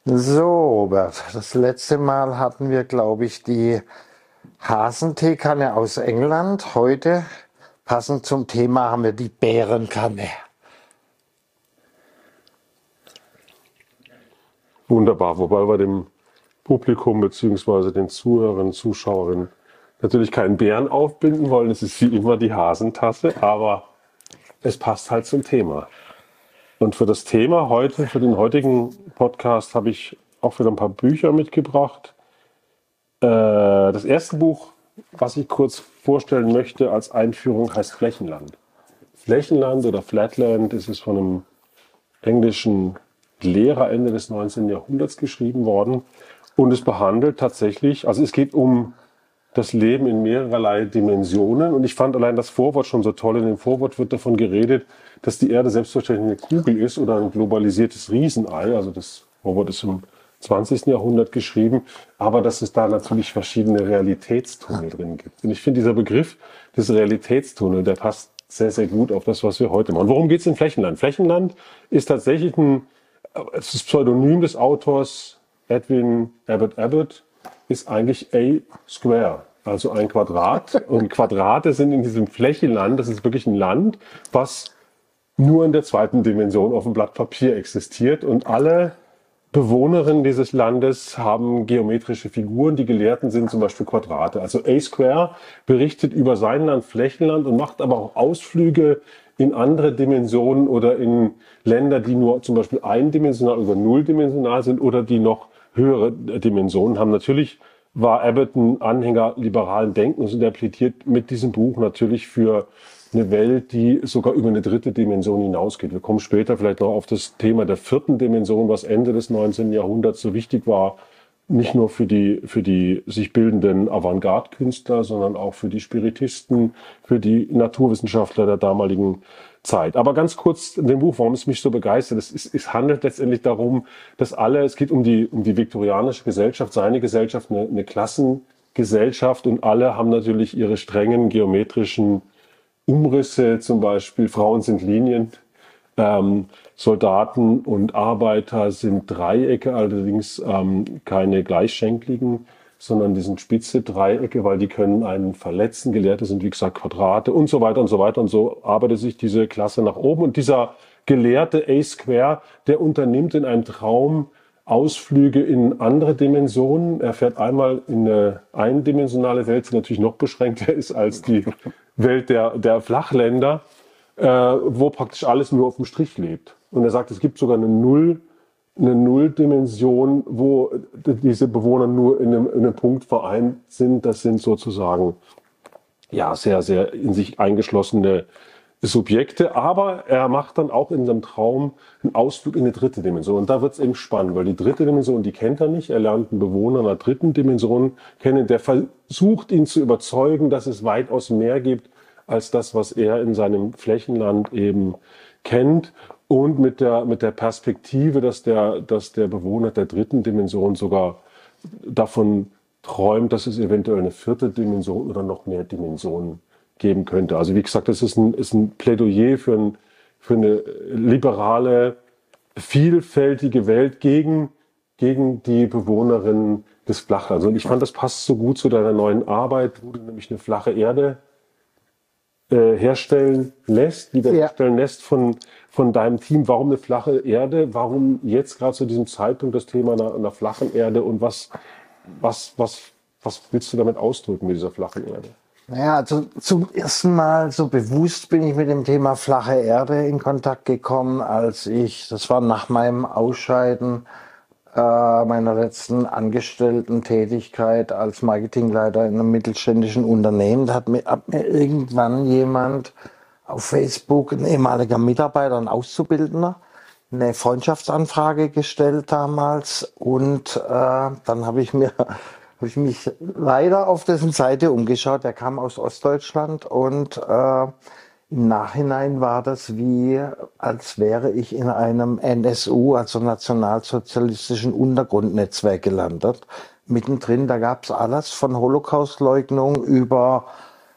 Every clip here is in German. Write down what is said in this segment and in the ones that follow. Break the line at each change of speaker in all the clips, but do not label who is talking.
So, Robert, das letzte Mal hatten wir, glaube ich, die Hasenteekanne aus England. Heute, passend zum Thema, haben wir die Bärenkanne.
Wunderbar, wobei wir dem Publikum bzw. den Zuhörern, Zuschauerinnen natürlich keinen Bären aufbinden wollen. Es ist wie immer die Hasentasse, aber es passt halt zum Thema. Und für das Thema heute, für den heutigen Podcast, habe ich auch wieder ein paar Bücher mitgebracht. Das erste Buch, was ich kurz vorstellen möchte als Einführung, heißt Flächenland. Flächenland oder Flatland ist es von einem englischen Lehrer Ende des 19. Jahrhunderts geschrieben worden. Und es behandelt tatsächlich, also es geht um das Leben in mehrerlei Dimensionen. Und ich fand allein das Vorwort schon so toll. In dem Vorwort wird davon geredet, dass die Erde selbstverständlich eine Kugel ist oder ein globalisiertes Riesenei. Also das Vorwort ist im 20. Jahrhundert geschrieben, aber dass es da natürlich verschiedene Realitätstunnel drin gibt. Und ich finde, dieser Begriff des Realitätstunnel, der passt sehr, sehr gut auf das, was wir heute machen. Worum geht es in Flächenland? Flächenland ist tatsächlich das Pseudonym des Autors Edwin Abbott ist eigentlich A Square, also ein Quadrat. Und Quadrate sind in diesem Flächenland, das ist wirklich ein Land, was nur in der zweiten Dimension auf dem Blatt Papier existiert. Und alle Bewohnerinnen dieses Landes haben geometrische Figuren. Die Gelehrten sind zum Beispiel Quadrate. Also A Square berichtet über sein Land, Flächenland, und macht aber auch Ausflüge in andere Dimensionen oder in Länder, die nur zum Beispiel eindimensional oder nulldimensional sind oder die noch höhere Dimensionen haben. Natürlich war Abbott ein Anhänger liberalen Denkens und er plädiert mit diesem Buch natürlich für eine Welt, die sogar über eine dritte Dimension hinausgeht. Wir kommen später vielleicht noch auf das Thema der vierten Dimension, was Ende des 19. Jahrhunderts so wichtig war, nicht nur für die sich bildenden Avantgarde-Künstler, sondern auch für die Spiritisten, für die Naturwissenschaftler der damaligen Zeit. Aber ganz kurz in dem Buch, warum es mich so begeistert. Es handelt letztendlich darum, dass es geht um die viktorianische Gesellschaft, seine Gesellschaft, eine Klassengesellschaft, und alle haben natürlich ihre strengen geometrischen Umrisse, zum Beispiel Frauen sind Linien, Soldaten und Arbeiter sind Dreiecke, allerdings keine gleichschenkligen, sondern die sind spitze Dreiecke, weil die können einen verletzen. Gelehrte sind, wie gesagt, Quadrate und so weiter und so weiter. Und so arbeitet sich diese Klasse nach oben. Und dieser Gelehrte A Square, der unternimmt in einem Traum Ausflüge in andere Dimensionen. Er fährt einmal in eine eindimensionale Welt, die natürlich noch beschränkter ist als die Welt der Flachländer, wo praktisch alles nur auf dem Strich lebt. Und er sagt, es gibt sogar eine Nulldimension, wo diese Bewohner nur in einem Punkt vereint sind. Das sind sozusagen ja sehr, sehr in sich eingeschlossene Subjekte. Aber er macht dann auch in seinem Traum einen Ausflug in eine dritte Dimension. Und da wird es eben spannend, weil die dritte Dimension, die kennt er nicht. Er lernt einen Bewohner einer dritten Dimension kennen, der versucht, ihn zu überzeugen, dass es weitaus mehr gibt als das, was er in seinem Flächenland eben kennt. Und mit der Perspektive, dass der Bewohner der dritten Dimension sogar davon träumt, dass es eventuell eine vierte Dimension oder noch mehr Dimensionen geben könnte. Also wie gesagt, das ist ein Plädoyer für eine liberale, vielfältige Welt gegen die Bewohnerinnen des Flachlands. Und ich fand, das passt so gut zu deiner neuen Arbeit, wo du nämlich eine flache Erde herstellen lässt von deinem Team. Warum eine flache Erde? Warum jetzt gerade zu diesem Zeitpunkt das Thema einer flachen Erde? Und was willst du damit ausdrücken mit dieser flachen Erde?
Naja, also zum ersten Mal so bewusst bin ich mit dem Thema flache Erde in Kontakt gekommen, das war nach meinem Ausscheiden meiner letzten Angestellten-Tätigkeit als Marketingleiter in einem mittelständischen Unternehmen. Da hat mir irgendwann jemand auf Facebook, ein ehemaliger Mitarbeiter, ein Auszubildender, eine Freundschaftsanfrage gestellt damals. Und dann habe ich mich leider auf dessen Seite umgeschaut. Der kam aus Ostdeutschland und im Nachhinein war das als wäre ich in einem NSU, also nationalsozialistischen Untergrundnetzwerk gelandet. Mittendrin, da gab es alles von Holocaustleugnung über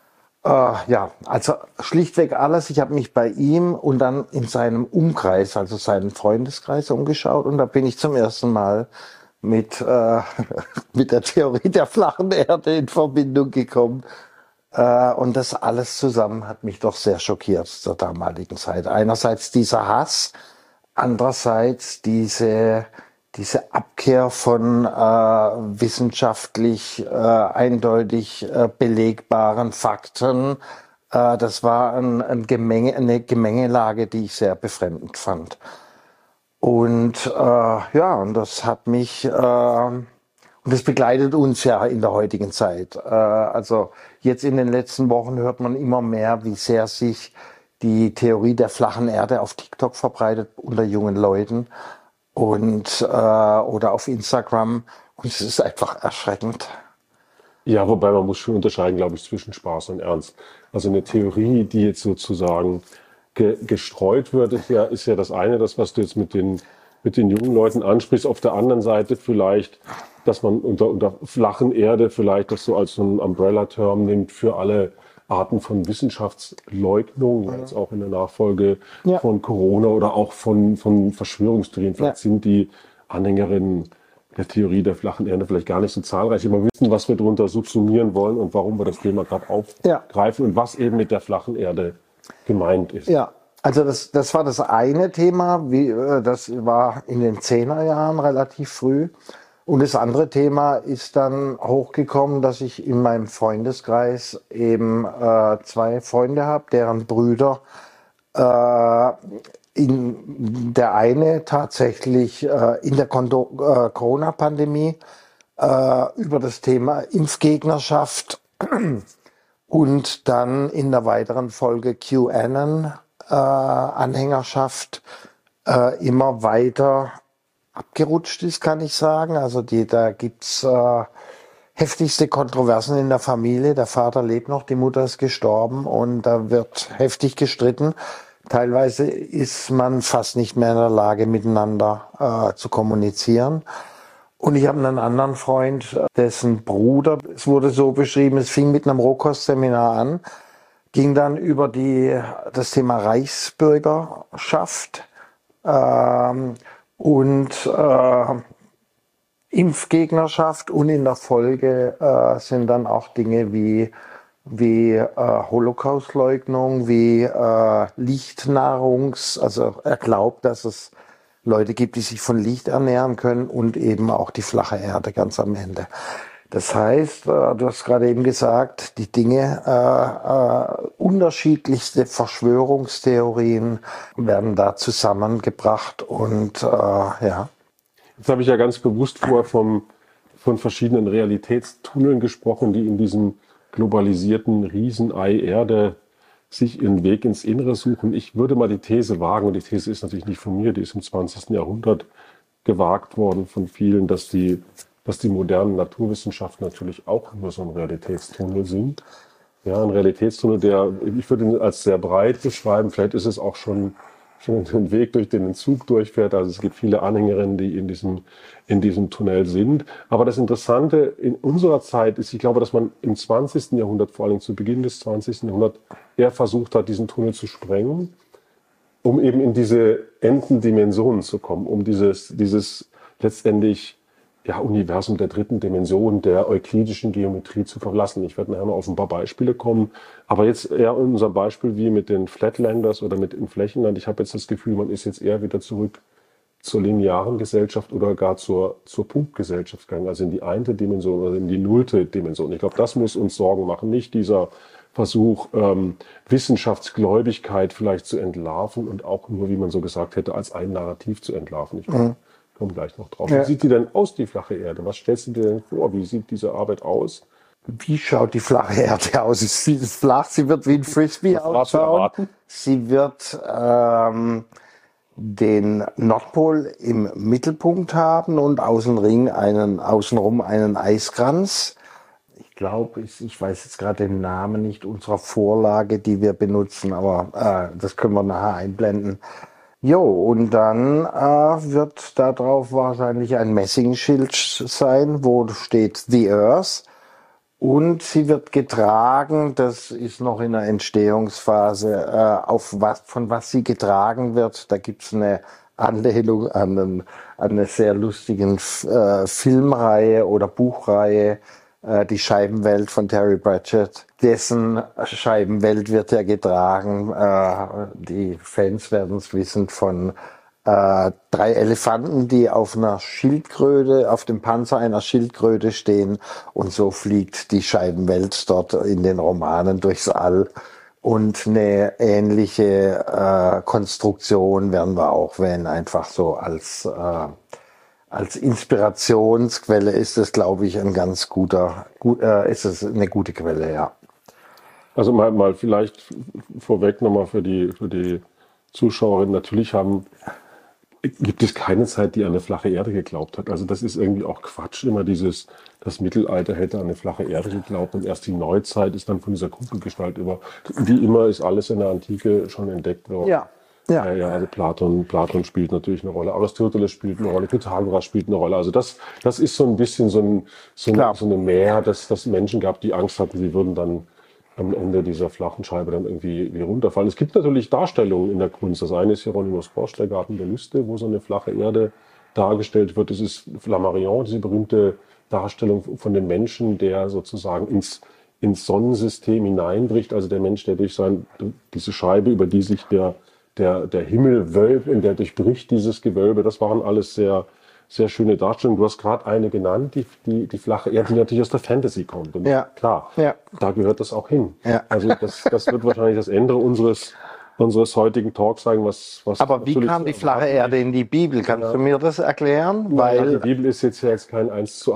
Ja, also schlichtweg alles. Ich habe mich bei ihm und dann in seinem Umkreis, also seinen Freundeskreis umgeschaut und da bin ich zum ersten Mal mit, mit der Theorie der flachen Erde in Verbindung gekommen. Und das alles zusammen hat mich doch sehr schockiert zur damaligen Zeit. Einerseits dieser Hass, andererseits diese Abkehr von wissenschaftlich eindeutig belegbaren Fakten. Das war eine Gemengelage, die ich sehr befremdend fand. Und ja, und das hat mich, und das begleitet uns ja in der heutigen Zeit. Also jetzt in den letzten Wochen hört man immer mehr, wie sehr sich die Theorie der flachen Erde auf TikTok verbreitet unter jungen Leuten und oder auf Instagram. Und es ist einfach erschreckend.
Ja, wobei man muss schon unterscheiden, glaube ich, zwischen Spaß und Ernst. Also eine Theorie, die jetzt sozusagen gestreut wird, ist ja das eine, das, was du jetzt mit den jungen Leuten ansprichst. Auf der anderen Seite vielleicht, dass man unter flachen Erde vielleicht das so als so einen Umbrella-Term nimmt für alle Arten von Wissenschaftsleugnung, jetzt auch in der Nachfolge von Corona oder auch von Verschwörungstheorien. Vielleicht sind die Anhängerinnen der Theorie der flachen Erde vielleicht gar nicht so zahlreich. Aber wir wissen, was wir darunter subsumieren wollen und warum wir das Thema gerade aufgreifen und was eben mit der flachen Erde gemeint ist.
Ja, also das war das eine Thema, das war in den 10er Jahren relativ früh. Und das andere Thema ist dann hochgekommen, dass ich in meinem Freundeskreis eben 2 Freunde habe, deren Brüder der eine tatsächlich in der Corona-Pandemie über das Thema Impfgegnerschaft und dann in der weiteren Folge QAnon-Anhängerschaft immer weiter abgerutscht ist, kann ich sagen. Also da gibt's heftigste Kontroversen in der Familie. Der Vater lebt noch, die Mutter ist gestorben und da wird heftig gestritten. Teilweise ist man fast nicht mehr in der Lage, miteinander zu kommunizieren. Und ich habe einen anderen Freund, dessen Bruder, es wurde so beschrieben, es fing mit einem Rohkostseminar an, ging dann über das Thema Reichsbürgerschaft und Impfgegnerschaft und in der Folge sind dann auch Dinge wie Holocaustleugnung, wie also er glaubt, dass es Leute gibt, die sich von Licht ernähren können und eben auch die flache Erde ganz am Ende. Das heißt, du hast gerade eben gesagt, die Dinge, unterschiedlichste Verschwörungstheorien werden da zusammengebracht und ja.
Jetzt habe ich ja ganz bewusst vorher von verschiedenen Realitätstunneln gesprochen, die in diesem globalisierten Riesenei Erde sich ihren Weg ins Innere suchen. Ich würde mal die These wagen, und die These ist natürlich nicht von mir, die ist im 20. Jahrhundert gewagt worden von vielen, dass die modernen Naturwissenschaften natürlich auch nur so ein Realitätstunnel sind. Ja, ein Realitätstunnel, ich würde ihn als sehr breit beschreiben. Vielleicht ist es auch schon ein Weg, durch den ein Zug durchfährt. Also es gibt viele Anhängerinnen, die in diesem Tunnel sind. Aber das Interessante in unserer Zeit ist, ich glaube, dass man im 20. Jahrhundert, vor allem zu Beginn des 20. Jahrhunderts, eher versucht hat, diesen Tunnel zu sprengen, um eben in diese Endendimensionen zu kommen, um dieses letztendlich Universum der dritten Dimension, der euklidischen Geometrie zu verlassen. Ich werde nachher noch auf ein paar Beispiele kommen. Aber jetzt eher in unserem Beispiel wie mit den Flatlanders oder mit dem Flächenland. Ich habe jetzt das Gefühl, man ist jetzt eher wieder zurück zur linearen Gesellschaft oder gar zur Punktgesellschaft gegangen. Also in die eine Dimension oder in die nullte Dimension. Ich glaube, das muss uns Sorgen machen. Nicht dieser Versuch, Wissenschaftsgläubigkeit vielleicht zu entlarven und auch nur, wie man so gesagt hätte, als ein Narrativ zu entlarven. Ich komme gleich noch drauf. Ja. Wie sieht die denn aus, die flache Erde? Was stellst du dir denn vor? Wie sieht diese Arbeit aus?
Wie schaut die flache Erde aus? Sie ist flach, sie wird wie ein Frisbee ausschauen. Sie wird den Nordpol im Mittelpunkt haben und außenrum einen Eiskranz. Ich glaube, ich weiß jetzt gerade den Namen nicht unserer Vorlage, die wir benutzen, aber das können wir nachher einblenden. Jo, und dann wird darauf wahrscheinlich ein Messingschild sein, wo steht The Earth. Und sie wird getragen, das ist noch in der Entstehungsphase, von was sie getragen wird. Da gibt's eine Anlehnung an eine sehr lustigen Filmreihe oder Buchreihe, die Scheibenwelt von Terry Pratchett. Dessen Scheibenwelt wird ja getragen, die Fans werden es wissen, von drei Elefanten, die auf einer Schildkröte, auf dem Panzer einer Schildkröte stehen. Und so fliegt die Scheibenwelt dort in den Romanen durchs All. Und eine ähnliche Konstruktion werden wir auch wählen, einfach so als Inspirationsquelle ist es, glaube ich, ein ganz ist es eine gute Quelle, ja.
Also mal vielleicht vorweg nochmal für die Zuschauerinnen. Natürlich gibt es keine Zeit, die an eine flache Erde geglaubt hat. Also das ist irgendwie auch Quatsch. Immer das Mittelalter hätte an eine flache Erde geglaubt und erst die Neuzeit ist dann von dieser Kugelgestalt über. Wie immer ist alles in der Antike schon entdeckt worden.
Ja.
Ja, also Platon spielt natürlich eine Rolle, Aristoteles spielt eine Rolle, Pythagoras spielt eine Rolle. Also das ist so ein bisschen so eine Mehr, dass es Menschen gab, die Angst hatten, sie würden dann am Ende dieser flachen Scheibe dann irgendwie wie runterfallen. Es gibt natürlich Darstellungen in der Kunst. Das eine ist Hieronymus Bosch, der Garten der Lüste, wo so eine flache Erde dargestellt wird. Das ist Flammarion, diese berühmte Darstellung von dem Menschen, der sozusagen ins Sonnensystem hineinbricht. Also der Mensch, der durch diese Scheibe, über die sich der Himmel wölbt, in der durchbricht dieses Gewölbe. Das waren alles sehr, sehr schöne Darstellungen. Du hast gerade eine genannt, die flache Erde, die natürlich aus der Fantasy kommt. Und klar, da gehört das auch hin. Ja. Also das wird wahrscheinlich das Ende unseres heutigen Talks sein, was.
Aber wie kam die flache Erde in die Bibel? Kannst du mir das erklären?
Weil die Bibel ist jetzt keine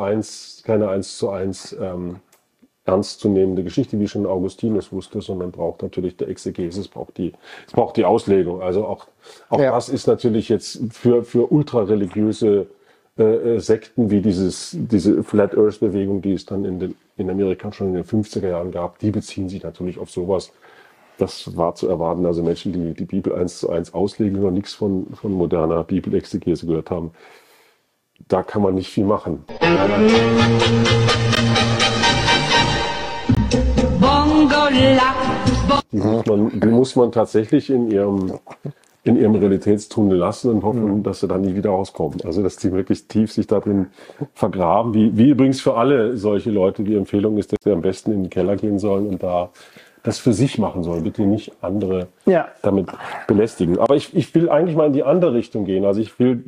1:1 ernstzunehmende Geschichte, wie schon Augustinus wusste, sondern braucht natürlich der Exegese, es braucht die Auslegung. Also auch das ist natürlich jetzt für ultrareligiöse Sekten wie diese Flat Earth Bewegung, die es dann in Amerika schon in den 50er Jahren gab, die beziehen sich natürlich auf sowas. Das war zu erwarten. Also Menschen, die die Bibel 1:1 auslegen, die noch nichts von moderner Bibelexegese gehört haben, da kann man nicht viel machen. Die muss man tatsächlich in ihrem Realitätstunnel lassen und hoffen, dass sie dann nie wieder rauskommen. Also dass die wirklich tief sich da drin vergraben. Wie übrigens für alle solche Leute die Empfehlung ist, dass sie am besten in den Keller gehen sollen und da das für sich machen sollen. Bitte nicht andere damit belästigen. Aber ich will eigentlich mal in die andere Richtung gehen. Also ich will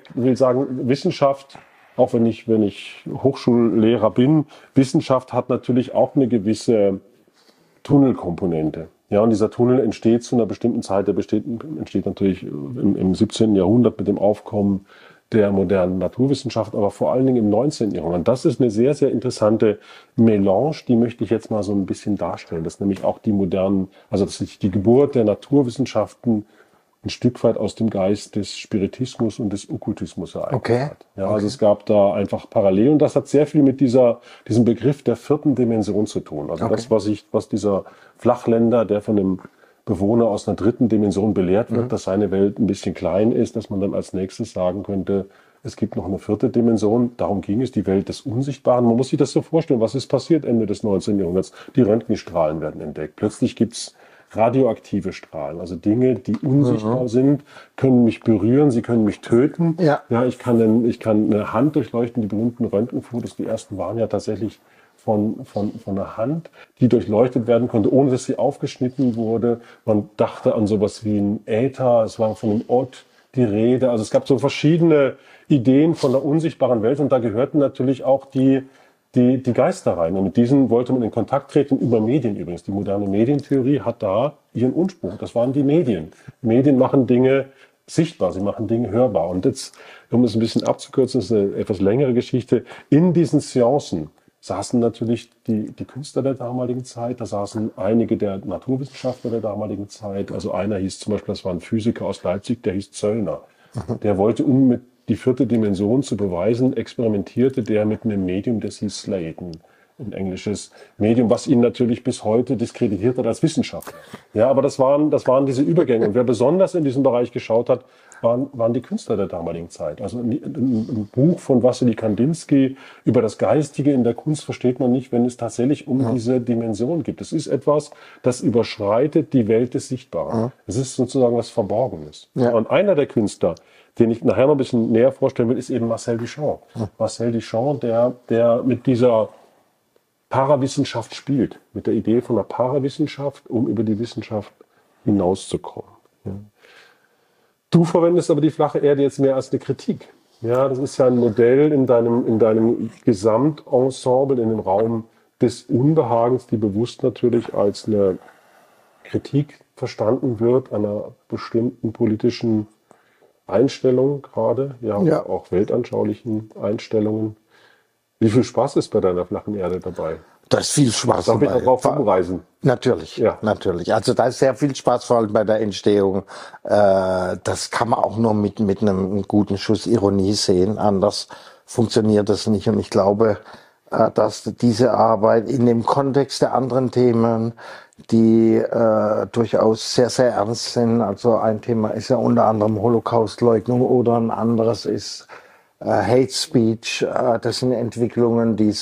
sagen, Wissenschaft, auch wenn ich Hochschullehrer bin, Wissenschaft hat natürlich auch eine gewisse Tunnelkomponente. Ja, und dieser Tunnel entsteht zu einer bestimmten Zeit, entsteht natürlich im 17. Jahrhundert mit dem Aufkommen der modernen Naturwissenschaft, aber vor allen Dingen im 19. Jahrhundert. Das ist eine sehr, sehr interessante Melange, die möchte ich jetzt mal so ein bisschen darstellen. Das ist nämlich auch dass sich die Geburt der Naturwissenschaften ein Stück weit aus dem Geist des Spiritismus und des Okkultismus ereignet hat. Ja, also es gab da einfach Parallelen und das hat sehr viel mit diesem Begriff der vierten Dimension zu tun. Also das, was dieser Flachländer, der von einem Bewohner aus einer dritten Dimension belehrt wird, dass seine Welt ein bisschen klein ist, dass man dann als nächstes sagen könnte, es gibt noch eine vierte Dimension. Darum ging es, die Welt des Unsichtbaren. Man muss sich das so vorstellen, was ist passiert Ende des 19. Jahrhunderts? Die Röntgenstrahlen werden entdeckt. Plötzlich gibt's radioaktive Strahlen, also Dinge, die unsichtbar sind, können mich berühren, sie können mich töten. Ja, ich kann eine Hand durchleuchten, die berühmten Röntgenfotos, die ersten waren ja tatsächlich von einer Hand, die durchleuchtet werden konnte, ohne dass sie aufgeschnitten wurde. Man dachte an sowas wie ein Äther, es war von einem Ort die Rede. Also es gab so verschiedene Ideen von der unsichtbaren Welt und da gehörten natürlich auch die Geister rein. Und mit diesen wollte man in Kontakt treten über Medien übrigens. Die moderne Medientheorie hat da ihren Ursprung. Das waren die Medien. Medien machen Dinge sichtbar, sie machen Dinge hörbar. Und jetzt, um es ein bisschen abzukürzen, ist eine etwas längere Geschichte. In diesen Seancen saßen natürlich die Künstler der damaligen Zeit, da saßen einige der Naturwissenschaftler der damaligen Zeit. Also einer hieß zum Beispiel, das war ein Physiker aus Leipzig, der hieß Zöllner. Der wollte, um mit die vierte Dimension zu beweisen, experimentierte der mit einem Medium, das hieß Sladen, ein englisches Medium, was ihn natürlich bis heute diskreditiert hat als Wissenschaftler. Ja, aber das waren diese Übergänge. Und wer besonders in diesem Bereich geschaut hat, waren die Künstler der damaligen Zeit. Also ein Buch von Wassily Kandinsky über das Geistige in der Kunst versteht man nicht, wenn es tatsächlich um diese Dimension geht. Es ist etwas, das überschreitet die Welt des Sichtbaren. Es ist sozusagen was Verborgenes.
Ja.
Und einer der Künstler, den ich nachher noch ein bisschen näher vorstellen will, ist eben Marcel Duchamp. Marcel Duchamp, der mit dieser Parawissenschaft spielt, mit der Idee von einer Parawissenschaft, um über die Wissenschaft hinauszukommen. Ja. Du verwendest aber die flache Erde jetzt mehr als eine Kritik. Ja, das ist ja ein Modell in deinem Gesamtensemble, in dem Raum des Unbehagens, die bewusst natürlich als eine Kritik verstanden wird, einer bestimmten politischen Einstellung gerade, ja. Auch weltanschaulichen Einstellungen. Wie viel Spaß ist bei deiner flachen Erde dabei?
Da ist viel Spaß
dabei. Darf ich darauf hinweisen?
Natürlich, ja. Natürlich. Also da ist sehr viel Spaß, vor allem bei der Entstehung. Das kann man auch nur mit einem guten Schuss Ironie sehen. Anders funktioniert das nicht. Und ich glaube, dass diese Arbeit in dem Kontext der anderen Themen, die durchaus sehr, sehr ernst sind. Also ein Thema ist ja unter anderem Holocaustleugnung oder ein anderes ist Hate Speech. Das sind Entwicklungen, die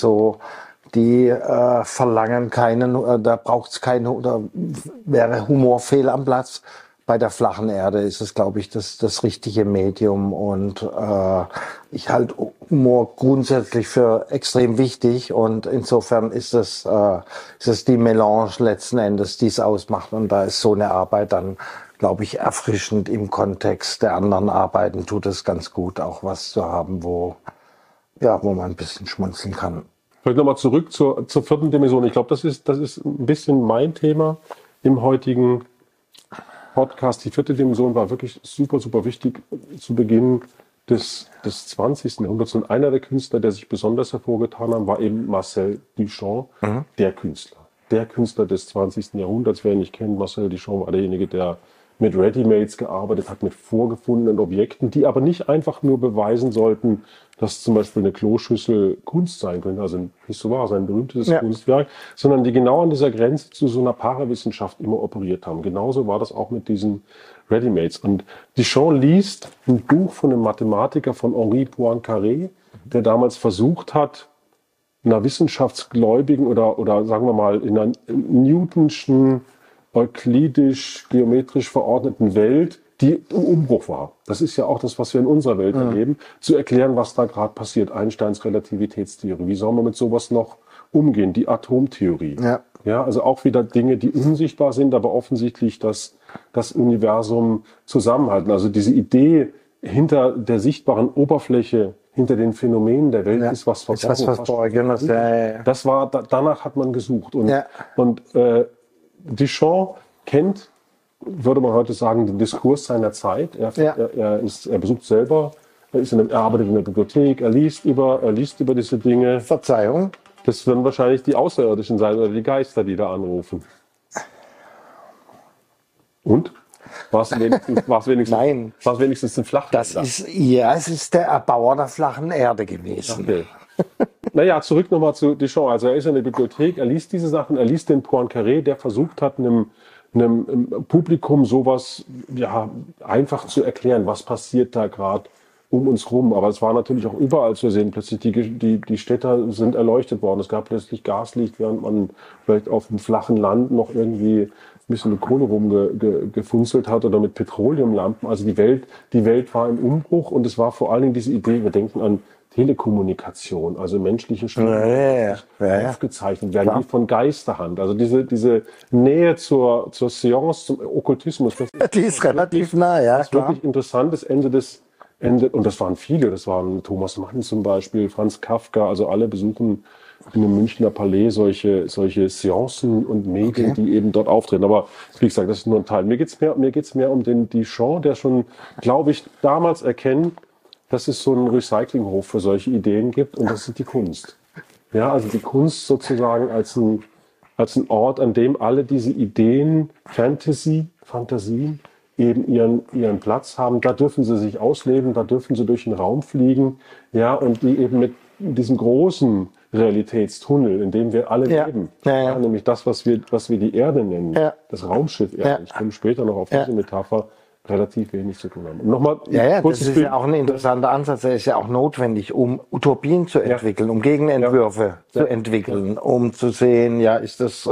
verlangen keinen, da braucht es keine, oder wäre Humor fehl am Platz. Bei der flachen Erde ist es, glaube ich, das richtige Medium, und ich halte Humor grundsätzlich für extrem wichtig, und insofern ist es die Melange letzten Endes, die es ausmacht, und da ist so eine Arbeit dann, glaube ich, erfrischend im Kontext der anderen Arbeiten, tut es ganz gut, auch was zu haben, wo man ein bisschen schmunzeln kann.
Vielleicht nochmal zurück zur vierten Dimension. Ich glaube, das ist ein bisschen mein Thema im heutigen Podcast. Die vierte Dimension war wirklich super, super wichtig zu Beginn des 20. Jahrhunderts. Und einer der Künstler, der sich besonders hervorgetan hat, war eben Marcel Duchamp, der Künstler. Der Künstler des 20. Jahrhunderts. Wer ihn nicht kennt, Marcel Duchamp war derjenige, der mit Readymates gearbeitet hat, mit vorgefundenen Objekten, die aber nicht einfach nur beweisen sollten, dass zum Beispiel eine Kloschüssel Kunst sein könnte, also ein Pissoir, ein berühmtes Kunstwerk, sondern die genau an dieser Grenze zu so einer Parawissenschaft immer operiert haben. Genauso war das auch mit diesen Readymates. Und Duchamp liest ein Buch von einem Mathematiker, von Henri Poincaré, der damals versucht hat, einer wissenschaftsgläubigen oder sagen wir mal in einer Newtonschen, euklidisch-geometrisch verordneten Welt, die im Umbruch war. Das ist ja auch das, was wir in unserer Welt erleben, zu erklären, was da gerade passiert. Einsteins Relativitätstheorie. Wie soll man mit sowas noch umgehen? Die Atomtheorie. Ja, also auch wieder Dinge, die unsichtbar sind, aber offensichtlich das Universum zusammenhalten. Also diese Idee hinter der sichtbaren Oberfläche, hinter den Phänomenen der Welt ist was Verborgenes. Das war, danach hat man gesucht. Und Duchamp kennt, würde man heute sagen, den Diskurs seiner Zeit. Er besucht selber, er arbeitet in der Bibliothek, er liest über diese Dinge.
Verzeihung.
Das werden wahrscheinlich die Außerirdischen sein oder die Geister, die da anrufen. Und? War es wenigstens ein Flachland?
Es ist der Erbauer der flachen Erde gewesen.
Okay. Naja, zurück nochmal zu Duchamp. Also er ist in der Bibliothek, er liest diese Sachen, er liest den Poincaré, der versucht hat, einem Publikum sowas einfach zu erklären, was passiert da gerade um uns rum. Aber es war natürlich auch überall zu sehen. Plötzlich die Städte sind erleuchtet worden. Es gab plötzlich Gaslicht, während man vielleicht auf dem flachen Land noch irgendwie ein bisschen mit Kohle rumgefunzelt hat oder mit Petroleumlampen. Also die Welt war im Umbruch, und es war vor allen Dingen diese Idee, wir denken an Telekommunikation, also menschliche Stimmen aufgezeichnet werden, wie von Geisterhand. Also diese Nähe zur Seance, zum Okkultismus.
Die ist relativ nah, ja.
Das ist wirklich interessant, das und das waren viele, das waren Thomas Mann zum Beispiel, Franz Kafka, also alle besuchen in dem Münchner Palais solche Seancen und Medien, die eben dort auftreten. Aber wie gesagt, das ist nur ein Teil. Mir geht's mehr um den Duchamp, der schon, glaube ich, damals erkennt, dass es so einen Recyclinghof für solche Ideen gibt, und das ist die Kunst. Ja, also die Kunst sozusagen als ein Ort, an dem alle diese Ideen, Fantasien eben ihren Platz haben. Da dürfen sie sich ausleben, da dürfen sie durch den Raum fliegen, ja, und die eben mit diesem großen Realitätstunnel, in dem wir alle leben, nämlich das, was wir die Erde nennen, das Raumschiff Erde. Ich komme später noch auf diese Metapher. relativ wenig zu tun haben. Und nochmal,
Ja, das ist ja auch ein interessanter Ansatz. Der ist ja auch notwendig, um Utopien zu entwickeln, um Gegenentwürfe zu entwickeln, um zu sehen, ja, ist das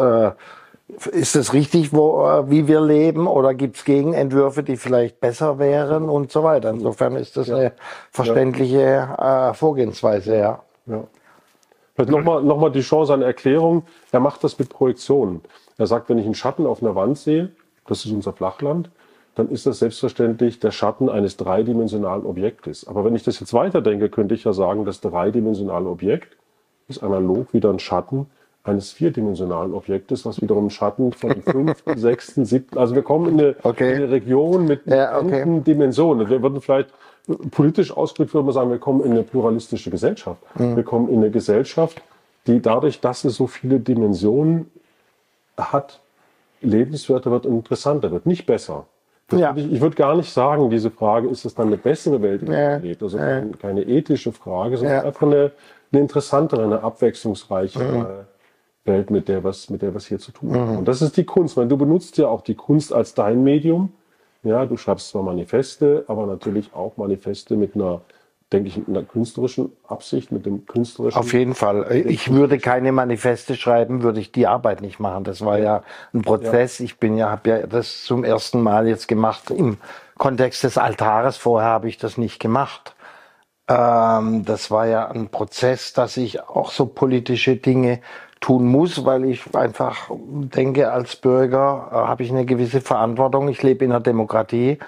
richtig, wie wir leben, oder gibt es Gegenentwürfe, die vielleicht besser wären und so weiter. Insofern ist das eine verständliche Vorgehensweise, ja.
Vielleicht nochmal die Chance an Erklärung. Er macht das mit Projektionen. Er sagt, wenn ich einen Schatten auf einer Wand sehe, das ist unser Flachland, dann ist das selbstverständlich der Schatten eines dreidimensionalen Objektes. Aber wenn ich das jetzt weiterdenke, könnte ich ja sagen, das dreidimensionale Objekt ist analog wieder ein Schatten eines vierdimensionalen Objektes, was wiederum ein Schatten von dem fünften, sechsten, siebten, also wir kommen in eine Region mit Dimensionen. Wir würden vielleicht politisch ausgedrückt, würde man sagen, wir kommen in eine pluralistische Gesellschaft. Wir kommen in eine Gesellschaft, die dadurch, dass sie so viele Dimensionen hat, lebenswerter wird und interessanter wird, nicht besser. Ich würde gar nicht sagen, diese Frage, ist es dann eine bessere Welt, in der man lebt? Also keine ethische Frage, sondern einfach eine interessantere, eine abwechslungsreiche Welt, mit der was hier zu tun haben. Und das ist die Kunst, weil du benutzt ja auch die Kunst als dein Medium. Ja, du schreibst zwar Manifeste, aber natürlich auch Manifeste mit einer, denke ich, mit einer künstlerischen Absicht, mit dem künstlerischen...
Auf jeden Fall. Ich würde keine Manifeste schreiben, würde ich die Arbeit nicht machen. Das war ja ein Prozess. Ich habe ja das zum ersten Mal jetzt gemacht im Kontext des Altares. Vorher habe ich das nicht gemacht. Das war ja ein Prozess, dass ich auch so politische Dinge tun muss, weil ich einfach denke, als Bürger habe ich eine gewisse Verantwortung. Ich lebe in einer Demokratie.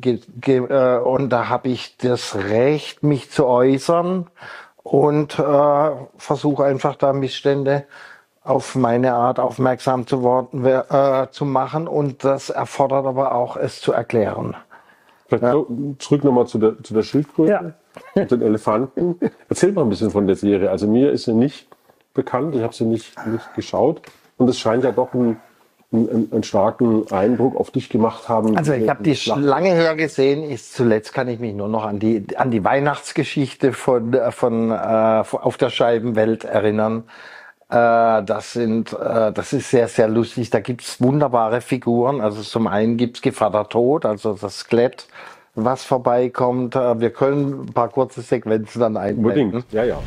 Und da habe ich das Recht, mich zu äußern, und versuche einfach da Missstände auf meine Art aufmerksam zu machen, und das erfordert aber auch, es zu erklären.
Vielleicht zurück nochmal zu der Schildkröte und den Elefanten. Erzähl mal ein bisschen von der Serie. Also mir ist sie nicht bekannt, ich habe sie nicht geschaut, und es scheint ja doch einen starken Eindruck auf dich gemacht haben.
Also ich habe die lange her gesehen. Zuletzt kann ich mich nur noch an die Weihnachtsgeschichte von auf der Scheibenwelt erinnern. Das ist sehr, sehr lustig. Da gibt's wunderbare Figuren. Also zum einen gibt's Gevatter Tod, also das Skelett, was vorbeikommt. Wir können ein paar kurze Sequenzen dann einblenden.
Unbedingt, ja.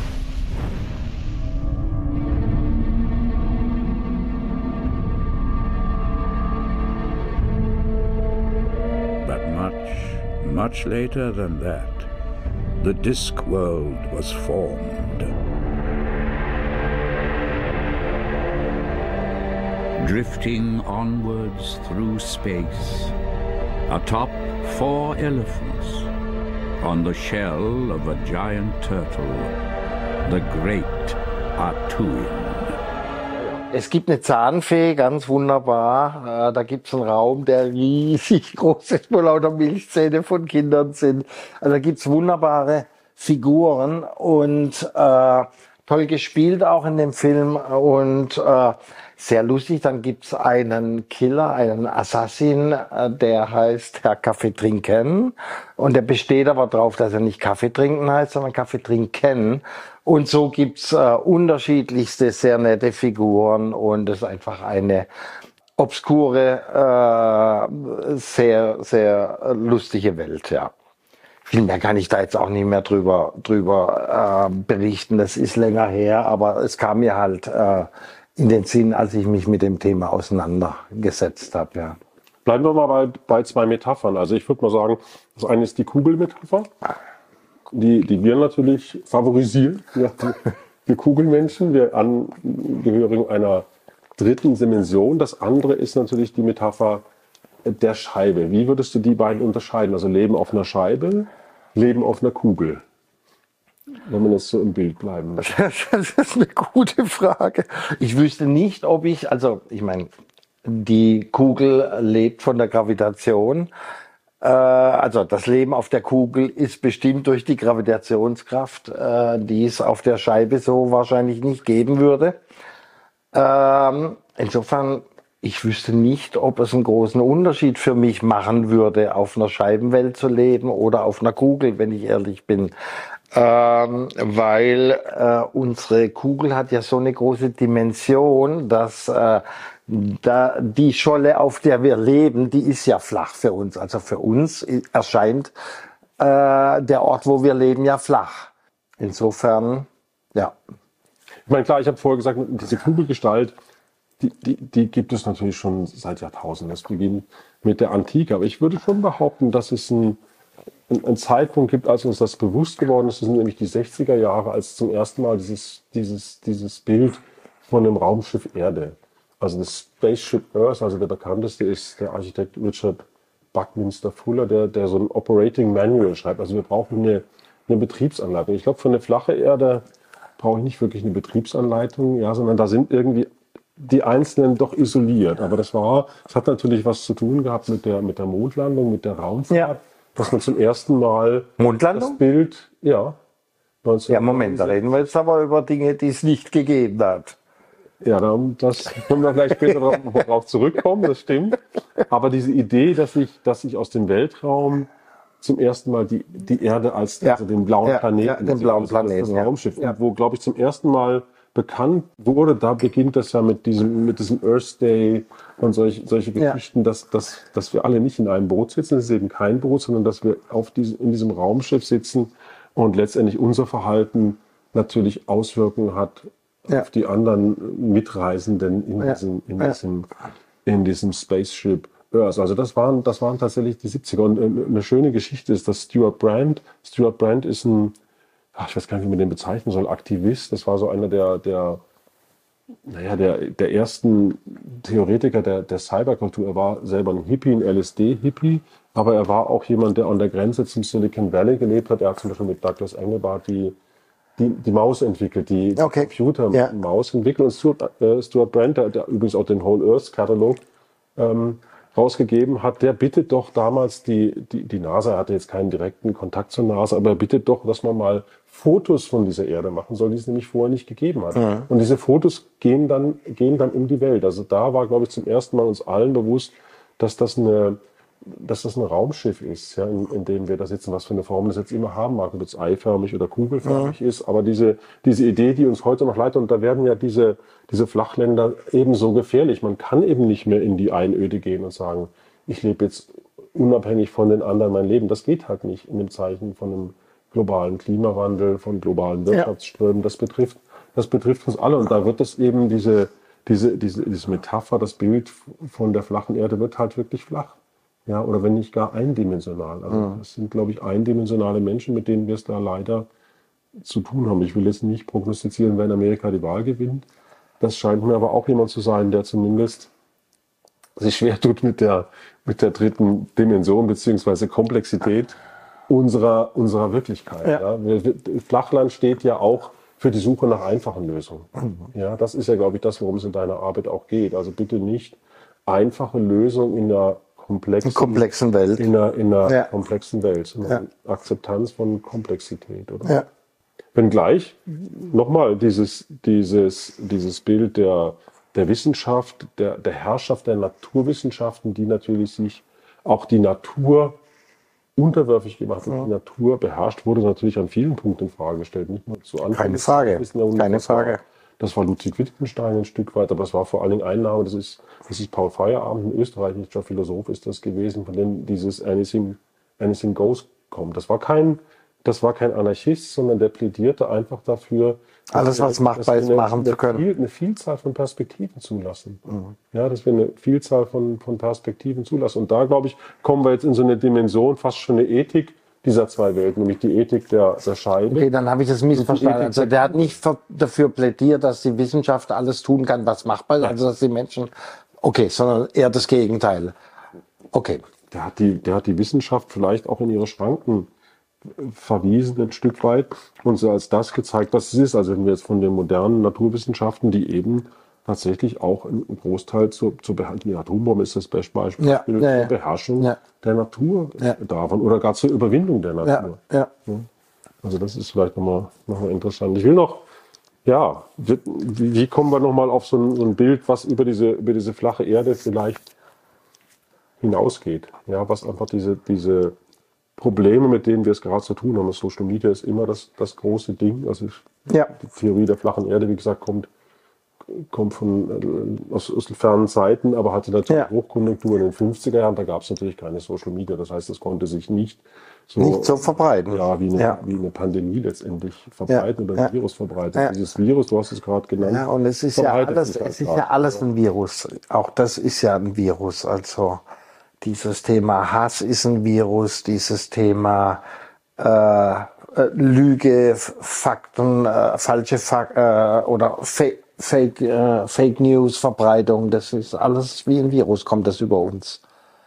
Much later than that, the Discworld was formed. Drifting onwards through space, atop 4 elephants, on the shell of a giant turtle, the Great Artuin.
Es gibt eine Zahnfee, ganz wunderbar. Da gibt's einen Raum, der riesig groß ist, wo lauter Milchzähne von Kindern sind. Also da gibt's wunderbare Figuren und toll gespielt auch in dem Film und sehr lustig. Dann gibt's einen Killer, einen Assassin, der heißt Herr Kaffee trinken, und der besteht aber drauf, dass er nicht Kaffee trinken heißt, sondern Kaffee trinken. Und so gibt's unterschiedlichste, sehr nette Figuren, und es ist einfach eine obskure, sehr, sehr lustige Welt, ja. Viel mehr kann ich da jetzt auch nicht mehr drüber berichten. Das ist länger her, aber es kam mir halt in den Sinn, als ich mich mit dem Thema auseinandergesetzt habe, ja.
Bleiben wir mal bei 2 Metaphern. Also ich würde mal sagen, das eine ist die Kugelmetapher, die wir natürlich favorisieren. Wir Kugelmenschen, wir Angehörigen einer 3. Dimension. Das andere ist natürlich die Metapher der Scheibe. Wie würdest du die beiden unterscheiden? Also Leben auf einer Scheibe, Leben auf einer Kugel. Wenn man jetzt so im Bild bleiben möchte.
Das ist eine gute Frage. Ich wüsste nicht, ob ich meine, die Kugel lebt von der Gravitation. Also das Leben auf der Kugel ist bestimmt durch die Gravitationskraft, die es auf der Scheibe so wahrscheinlich nicht geben würde. Insofern, ich wüsste nicht, ob es einen großen Unterschied für mich machen würde, auf einer Scheibenwelt zu leben oder auf einer Kugel, wenn ich ehrlich bin. weil unsere Kugel hat ja so eine große Dimension, dass da die Scholle, auf der wir leben, die ist ja flach für uns. Also für uns erscheint der Ort, wo wir leben, ja flach. Insofern, ja.
Ich meine, klar, ich habe vorher gesagt, diese Kugelgestalt, die gibt es natürlich schon seit Jahrtausenden. Das beginnt mit der Antike. Aber ich würde schon behaupten, dass es einen Zeitpunkt gibt, als uns das bewusst geworden ist. Das sind nämlich die 60er Jahre, als zum ersten Mal dieses Bild von einem Raumschiff Erde, also das Spaceship Earth, also der bekannteste ist der Architekt Richard Buckminster Fuller, der so ein Operating Manual schreibt. Also wir brauchen eine Betriebsanleitung. Ich glaube, für eine flache Erde brauche ich nicht wirklich eine Betriebsanleitung, ja, sondern da sind irgendwie die Einzelnen doch isoliert. Aber das hat natürlich was zu tun gehabt mit der Mondlandung, mit der Raumfahrt,
Ja.
dass man zum ersten Mal
Mondlandung?
das Bild, ja.
Ja, Moment, da reden wir jetzt aber über Dinge, die es nicht gegeben hat.
Ja, das können wir vielleicht später darauf zurückkommen, das stimmt. Aber diese Idee, dass ich aus dem Weltraum zum ersten Mal die Erde als
Ja.
also den blauen
Ja,
Planeten,
ja, den blauen Planeten,
das
ja.
Raumschiff,
Ja.
und wo, glaube ich, zum ersten Mal bekannt wurde, da beginnt das ja mit diesem Earth Day und solche
Ja.
Geschichten, dass wir alle nicht in einem Boot sitzen, es ist eben kein Boot, sondern dass wir in diesem Raumschiff sitzen und letztendlich unser Verhalten natürlich Auswirkungen hat
Ja.
auf die anderen Mitreisenden in diesem Spaceship Earth. Also das waren tatsächlich die 70er. Und eine schöne Geschichte ist, dass Stuart Brand ist ich weiß gar nicht, wie man den bezeichnen soll, Aktivist. Das war so einer der ersten Theoretiker der Cyberkultur. Er war selber ein Hippie, ein LSD-Hippie, aber er war auch jemand, der an der Grenze zum Silicon Valley gelebt hat. Er hat zum Beispiel mit Douglas Engelbart die Maus entwickelt, die
Okay.
Computer-Maus entwickelt. Und Stuart Brand, der übrigens auch den Whole Earth-Katalog rausgegeben hat, der bittet doch damals die NASA, er hatte jetzt keinen direkten Kontakt zur NASA, aber er bittet doch, dass man mal Fotos von dieser Erde machen soll, die es nämlich vorher nicht gegeben hat.
Mhm.
Und diese Fotos gehen dann um die Welt. Also da war, glaube ich, zum ersten Mal uns allen bewusst, dass das ein Raumschiff ist, ja, in dem wir da sitzen, was für eine Form das jetzt immer haben mag, ob es eiförmig oder kugelförmig ist. Aber diese Idee, die uns heute noch leitet, und da werden ja diese Flachländer ebenso gefährlich. Man kann eben nicht mehr in die Einöde gehen und sagen, ich lebe jetzt unabhängig von den anderen mein Leben. Das geht halt nicht in dem Zeichen von einem globalen Klimawandel, von globalen Wirtschaftsströmen. Das betrifft uns alle. Und da wird das eben diese Metapher, das Bild von der flachen Erde wird halt wirklich flach. Ja, oder wenn nicht gar eindimensional. Also das sind, glaube ich, eindimensionale Menschen, mit denen wir es da leider zu tun haben. Ich will jetzt nicht prognostizieren, wer in Amerika die Wahl gewinnt. Das scheint mir aber auch jemand zu sein, der zumindest sich schwer tut mit der dritten Dimension beziehungsweise Komplexität unserer Wirklichkeit. Ja. Flachland steht ja auch für die Suche nach einfachen Lösungen. Ja, das ist ja, glaube ich, das, worum es in deiner Arbeit auch geht. Also bitte nicht einfache Lösungen in einer komplexen Welt. In einer komplexen Welt, sondern Akzeptanz von Komplexität, oder? Ja. Wenngleich, nochmal, dieses Bild der Wissenschaft, der Herrschaft der Naturwissenschaften, die natürlich sich auch die Natur unterwürfig gemacht und die Natur beherrscht, wurde natürlich an vielen Punkten in Frage gestellt. Nicht nur zu Anfang.
Keine Frage.
Das war Ludwig Wittgenstein ein Stück weit, aber es war vor allen Dingen ein Name, das ist Paul Feyerabend, ein österreichischer Philosoph ist das gewesen, von dem dieses Anything Goes kommt. Das war kein Anarchist, sondern der plädierte einfach dafür,
alles, was machbar ist, machen zu können.
Eine Vielzahl von Perspektiven zulassen. Ja, dass wir eine Vielzahl von Perspektiven zulassen. Und da, glaube ich, kommen wir jetzt in so eine Dimension, fast schon eine Ethik dieser zwei Welten, nämlich die Ethik der Scheibe.
Okay, dann habe ich das missverstanden. Also der hat nicht dafür plädiert, dass die Wissenschaft alles tun kann, was machbar ist, also dass die Menschen, sondern eher das Gegenteil. Okay.
Der hat die Wissenschaft vielleicht auch in ihre Schranken verwiesen, ein Stück weit, und so als das gezeigt, was es ist. Also wenn wir jetzt von den modernen Naturwissenschaften, die eben tatsächlich auch einen Großteil zur Behandlung, die Atombombe ist das beste Beispiel, zur Beherrschung der Natur da waren oder gar zur Überwindung der Natur. Also das ist vielleicht nochmal interessant. Ich will noch, wie kommen wir nochmal auf so ein Bild, was über diese flache Erde vielleicht hinausgeht, ja, was einfach diese Probleme, mit denen wir es gerade zu tun haben. Social Media ist immer das große Ding. Also
Ja.
die Theorie der flachen Erde, wie gesagt, kommt aus fernen Zeiten, aber hatte natürlich Hochkonjunktur in den 50er Jahren. Da gab es natürlich keine Social Media. Das heißt, es konnte sich nicht so
verbreiten.
Ja, wie eine Pandemie letztendlich verbreiten oder ein Virus verbreitet. Ja. Dieses Virus, du hast es gerade genannt.
Ja, und es ist ja alles ein Virus. Auch das ist ja ein Virus. Also dieses Thema Hass ist ein Virus, dieses Thema Lüge, Fakten, falsche Fakten oder Fake News, Verbreitung, das ist alles wie ein Virus, kommt das über uns.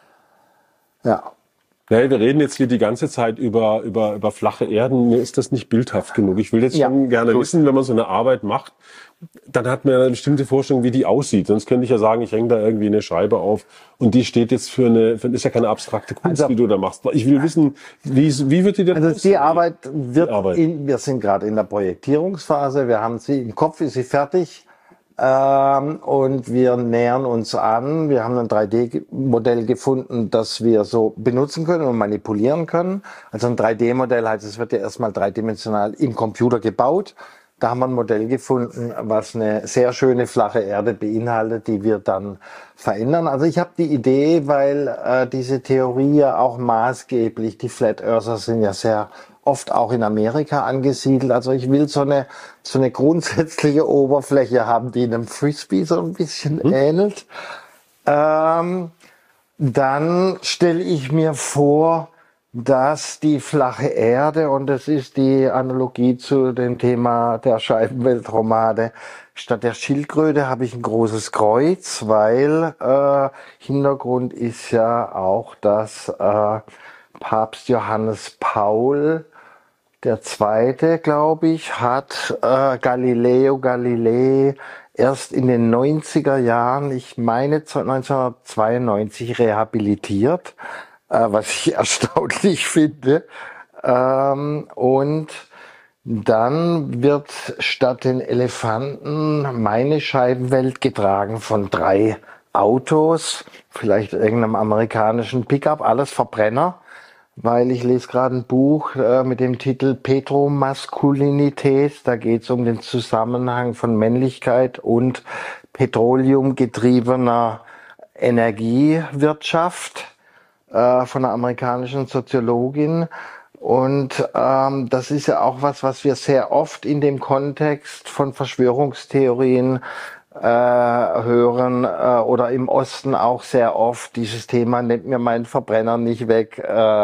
Ja.
Ja, wir reden jetzt hier die ganze Zeit über flache Erden. Mir ist das nicht bildhaft genug. Ich will jetzt schon gerne wissen, wenn man so eine Arbeit macht, dann hat man eine bestimmte Vorstellung, wie die aussieht. Sonst könnte ich ja sagen, ich hänge da irgendwie eine Scheibe auf und die steht jetzt ist ja keine abstrakte Kunst, die du da machst. Ich will wissen, wie wird die denn
aussehen? Die Arbeit wir sind gerade in der Projektierungsphase, wir haben sie im Kopf, ist sie fertig. Und wir nähern uns an. Wir haben ein 3D-Modell gefunden, das wir so benutzen können und manipulieren können. Also ein 3D-Modell heißt, es wird ja erstmal dreidimensional im Computer gebaut. Da haben wir ein Modell gefunden, was eine sehr schöne flache Erde beinhaltet, die wir dann verändern. Also ich habe die Idee, weil diese Theorie ja auch maßgeblich, die Flat Earther sind ja sehr oft auch in Amerika angesiedelt. Also ich will so eine grundsätzliche Oberfläche haben, die einem Frisbee so ein bisschen ähnelt. Dann stelle ich mir vor, dass die flache Erde, und das ist die Analogie zu dem Thema der Scheibenweltromade, statt der Schildkröte habe ich ein großes Kreuz, weil Hintergrund ist ja auch, dass Papst Johannes Paul II., glaube ich, hat Galileo Galilei erst in den 90er Jahren, ich meine 1992, rehabilitiert, was ich erstaunlich finde. Und dann wird statt den Elefanten meine Scheibenwelt getragen von 3 Autos, vielleicht irgendeinem amerikanischen Pickup, alles Verbrenner. Weil ich lese gerade ein Buch mit dem Titel Petromaskulinität. Da geht es um den Zusammenhang von Männlichkeit und petroleumgetriebener Energiewirtschaft von einer amerikanischen Soziologin. Und das ist ja auch was wir sehr oft in dem Kontext von Verschwörungstheorien hören oder im Osten auch sehr oft dieses Thema, nehmt mir meinen Verbrenner nicht weg,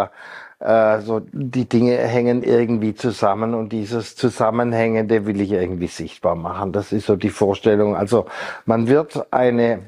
so die Dinge hängen irgendwie zusammen und dieses Zusammenhängende will ich irgendwie sichtbar machen. Das ist so die Vorstellung. Also man wird einen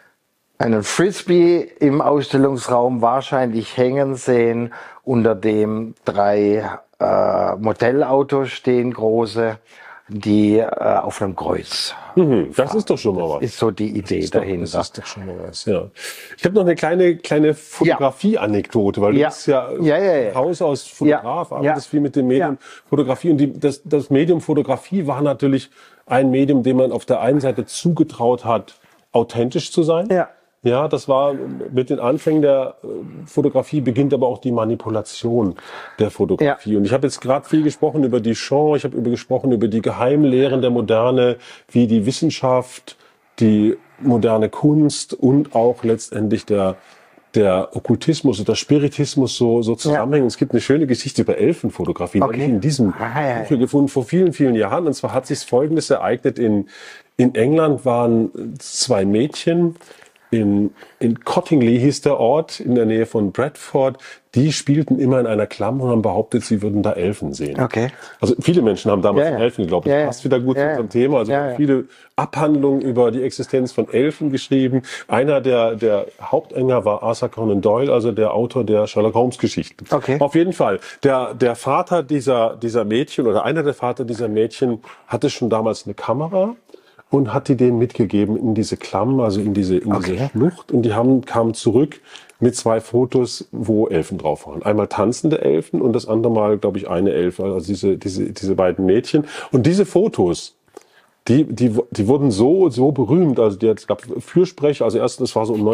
Frisbee im Ausstellungsraum wahrscheinlich hängen sehen, unter dem 3 Modellautos stehen, große, die auf einem Kreuz.
Das ist doch schon mal was.
Ist so die Idee dahinter.
Das ist doch schon mal was, ja. Ich habe noch eine kleine Fotografie-Anekdote, weil du bist ja Haus aus Fotograf, arbeitest viel mit dem Medium Fotografie. Und das Medium Fotografie war natürlich ein Medium, dem man auf der einen Seite zugetraut hat, authentisch zu sein. Ja. Ja, das war mit den Anfängen der Fotografie beginnt aber auch die Manipulation der Fotografie. Ja. Und ich habe jetzt gerade viel gesprochen über Duchamp, ich habe gesprochen über die Geheimlehren der Moderne, wie die Wissenschaft, die moderne Kunst und auch letztendlich der Okkultismus oder Spiritismus so zusammenhängen. Es gibt eine schöne Geschichte über Elfenfotografie, die habe ich in diesem Buch gefunden vor vielen, vielen Jahren. Und zwar hat sich Folgendes ereignet. In England waren 2 Mädchen, in Cottingley hieß der Ort, in der Nähe von Bradford, die spielten immer in einer Klammer und haben behauptet, sie würden da Elfen sehen. Okay. Also viele Menschen haben damals an Elfen geglaubt. Das passt wieder gut zu unserem Thema. Also viele Abhandlungen über die Existenz von Elfen geschrieben. Einer der Hauptänger war Arthur Conan Doyle, also der Autor der Sherlock Holmes Geschichten. Okay. Auf jeden Fall. Der Vater dieser Mädchen oder einer der Vater dieser Mädchen hatte schon damals eine Kamera und hat die denen mitgegeben in diese Klamm, also in diese Schlucht. Und die kamen zurück mit 2 Fotos, wo Elfen drauf waren. Einmal tanzende Elfen und das andere Mal, glaube ich, eine Elfe, also diese beiden Mädchen. Und diese Fotos, die wurden so berühmt. Also es gab Fürsprecher, also erstens, das war so um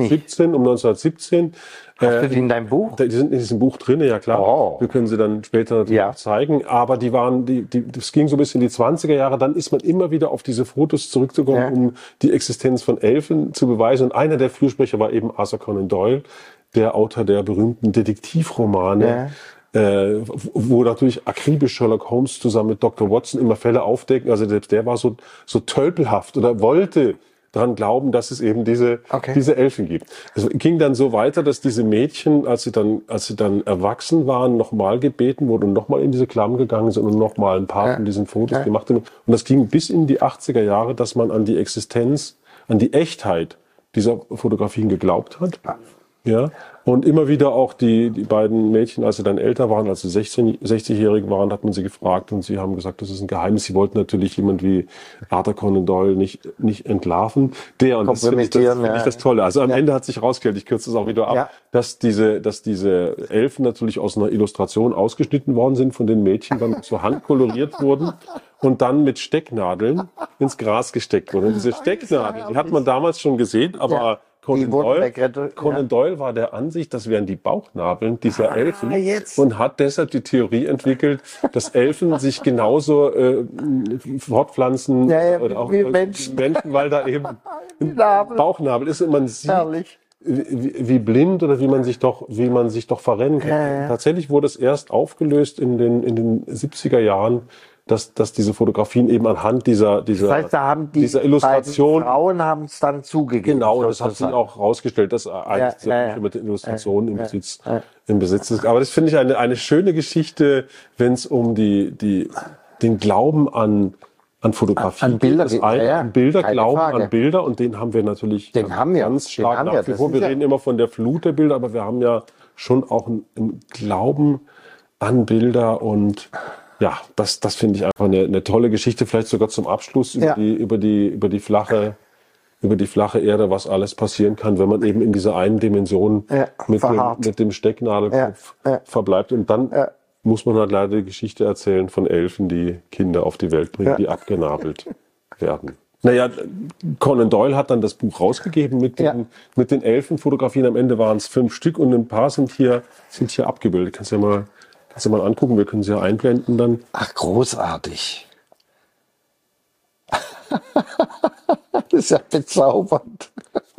1917.
Hast du die in deinem Buch?
Die sind in diesem Buch drin, ja klar.
Oh.
Wir können sie dann später zeigen. Aber das ging so bis in die 20er Jahre. Dann ist man immer wieder auf diese Fotos zurückgekommen, um die Existenz von Elfen zu beweisen. Und einer der Fürsprecher war eben Arthur Conan Doyle, der Autor der berühmten Detektivromane. Wo natürlich akribisch Sherlock Holmes zusammen mit Dr. Watson immer Fälle aufdecken. Also der war so tölpelhaft oder wollte daran glauben, dass es eben diese Elfen gibt. Es ging dann so weiter, dass diese Mädchen, als sie dann erwachsen waren, nochmal gebeten wurden und nochmal in diese Klamm gegangen sind und nochmal ein paar von diesen Fotos gemacht haben. Und das ging bis in die 80er Jahre, dass man an die Existenz, an die Echtheit dieser Fotografien geglaubt hat. Ja, und immer wieder auch die beiden Mädchen, als sie dann älter waren, als sie 60-jährig waren, hat man sie gefragt und sie haben gesagt, das ist ein Geheimnis. Sie wollten natürlich jemand wie Arthur Conan Doyle nicht entlarven. Und das finde ich das Tolle. Also am Ende hat sich rausgestellt, ich kürze es auch wieder ab, dass diese Elfen natürlich aus einer Illustration ausgeschnitten worden sind von den Mädchen, dann zur Hand koloriert wurden und dann mit Stecknadeln ins Gras gesteckt wurden. Und diese Stecknadeln, die hat man damals schon gesehen, aber Conan Doyle war der Ansicht, das wären die Bauchnabeln dieser Elfen und hat deshalb die Theorie entwickelt, dass Elfen sich genauso fortpflanzen oder auch wie Menschen, weil da eben ein Bauchnabel ist und man sieht, wie blind oder wie man sich doch verrennen kann. Tatsächlich wurde es erst aufgelöst in den 70er Jahren, dass diese Fotografien eben anhand dieser dieser Illustration,
Frauen haben es dann zugegeben.
Genau, das hat sich auch rausgestellt, dass eigentlich mit den Illustrationen im Besitz ist. Aber das finde ich eine schöne Geschichte, wenn es um den Glauben an Fotografie,
an Bilder,
Glauben an Bilder, und den haben wir natürlich ganz stark nach wie vor. Wir reden immer von der Flut der Bilder, aber wir haben ja schon auch einen Glauben an Bilder, und ja, das finde ich einfach eine tolle Geschichte, vielleicht sogar zum Abschluss über die flache Erde, was alles passieren kann, wenn man eben in dieser einen Dimension mit dem Stecknadelkopf verbleibt. Und dann muss man halt leider die Geschichte erzählen von Elfen, die Kinder auf die Welt bringen, die abgenabelt werden. Naja, Conan Doyle hat dann das Buch rausgegeben mit den Elfenfotografien. Am Ende waren es 5 Stück und ein paar sind hier abgebildet. Kannst du mal angucken, wir können sie ja einblenden dann.
Ach, großartig. Das ist ja bezaubernd.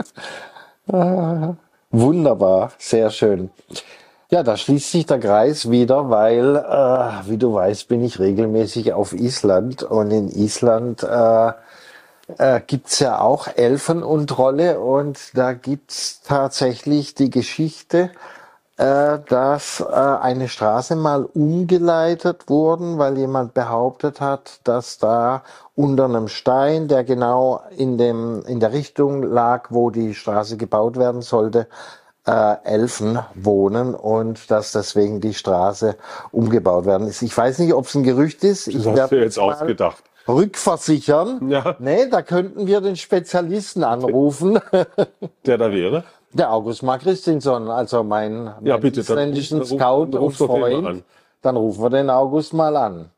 Wunderbar, sehr schön. Ja, da schließt sich der Kreis wieder, weil, wie du weißt, bin ich regelmäßig auf Island, und in Island gibt's ja auch Elfen und Trolle, und da gibt's tatsächlich die Geschichte, dass eine Straße mal umgeleitet wurden, weil jemand behauptet hat, dass da unter einem Stein, der genau in der Richtung lag, wo die Straße gebaut werden sollte, Elfen wohnen, und dass deswegen die Straße umgebaut werden ist. Ich weiß nicht, ob es ein Gerücht ist.
Das hast du jetzt ausgedacht.
Rückversichern.
Ja.
Nee, da könnten wir den Spezialisten anrufen.
Der da wäre?
Der August Mark Christinsson, also mein isländischen Scout und Freund. Dann rufen wir den August mal an.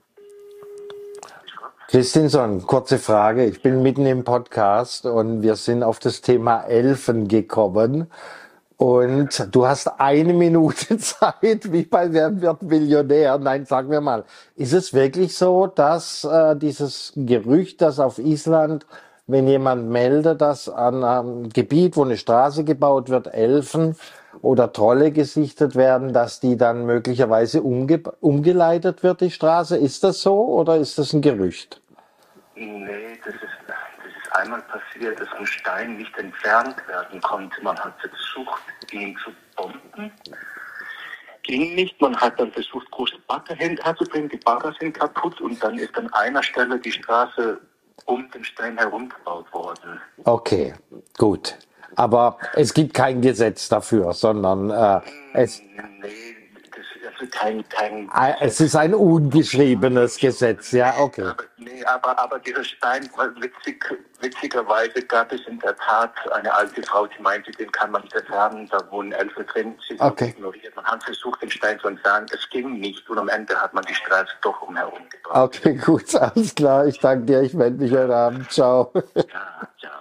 Christinsson, kurze Frage. Ich bin mitten im Podcast und wir sind auf das Thema Elfen gekommen. Und du hast 1 Minute Zeit, wie bei Wer wird Millionär? Nein, sag mir mal, ist es wirklich so, dass dieses Gerücht, dass auf Island, wenn jemand meldet, dass an einem Gebiet, wo eine Straße gebaut wird, Elfen oder Trolle gesichtet werden, dass die dann möglicherweise umgeleitet wird, die Straße? Ist das so oder ist das ein Gerücht?
Nee, das ist einmal passiert, dass ein Stein nicht entfernt werden konnte. Man hat versucht, ihn zu bomben. Ging nicht. Man hat dann versucht, große Bagger herzubringen. Die Bagger sind kaputt, und dann ist an einer Stelle die Straße um den Stein herum gebaut worden.
Okay, gut. Aber es gibt kein Gesetz dafür, sondern es ist ein ungeschriebenes Gesetz. Ja, okay.
Aber, nee, Nee, aber dieser Stein, witzigerweise gab es in der Tat eine alte Frau, die meinte, den kann man nicht entfernen, da wohnen Elfe drin, sie sind ignoriert. Man hat versucht, den Stein zu entfernen, es ging nicht und am Ende hat man die Straße doch umherum gebracht.
Okay, gut, alles klar. Ich danke dir, ich melde mich heute Abend. Ciao.
Ja, ciao.